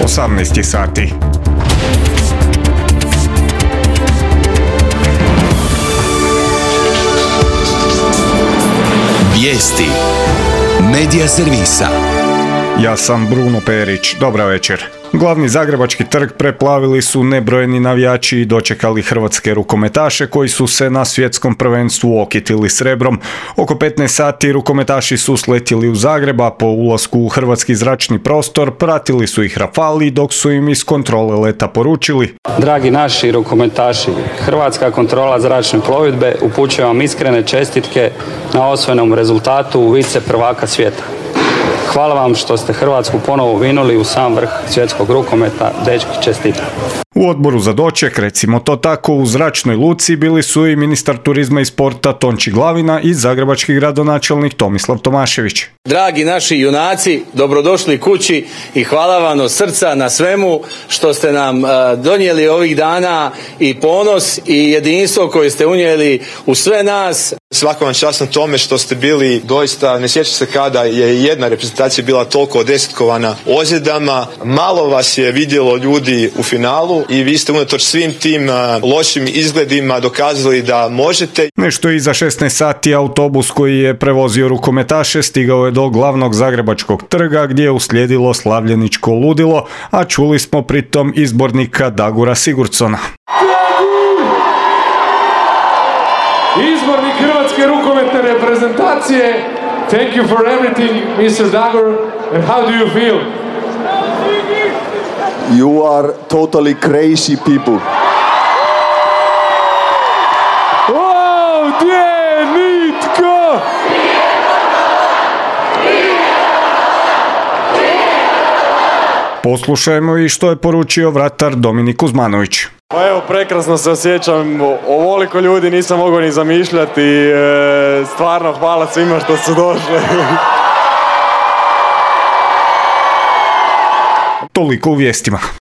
18 sati. Vijesti Medija servisa. Ja sam Bruno Perić, dobra večer. Glavni zagrebački trg preplavili su nebrojeni navijači i dočekali hrvatske rukometaše koji su se na svjetskom prvenstvu okitili srebrom. Oko 15 sati rukometaši su sletjeli u Zagreb, a po ulasku u hrvatski zračni prostor pratili su ih rafali dok su im iz kontrole leta poručili: Dragi naši rukometaši, Hrvatska kontrola zračne plovidbe upućuje vam iskrene čestitke na osvojenom rezultatu vice prvaka svijeta. Hvala vam što ste Hrvatsku ponovo vinuli u sam vrh svjetskog rukometa, dečki čestitam. U odboru za doček, recimo to tako, u zračnoj luci bili su i ministar turizma i sporta Tonči Glavina i zagrebački gradonačelnik Tomislav Tomašević. Dragi naši junaci, dobrodošli kući i hvala vam od srca na svemu što ste nam donijeli ovih dana i ponos i jedinstvo koje ste unijeli u sve nas. Svaka vam čast na tome što ste bili doista, ne sjećam se kada je jedna reprezentacija bila toliko odesetkovana ozljedama. Malo vas je vidjelo ljudi u finalu i vi ste unatoč svim tim lošim izgledima dokazali da možete. Nešto iza 16 sati autobus koji je prevozio rukometaše stigao je do glavnog zagrebačkog trga gdje je uslijedilo slavljeničko ludilo, a čuli smo pritom izbornika Dagura Sigurdsona. Izbornik hrvatske rukometne reprezentacije. Thank you for everything, Mr. Dagor. And how do you feel? You are totally crazy people. Wow, gdje je nitko? Poslušajmo i što je poručio vratar Dominik Kuzmanović. Pa evo, prekrasno se osjećam, ovoliko ljudi nisam mogao ni zamišljati, stvarno hvala svima što su došli. Toliko u vijestima.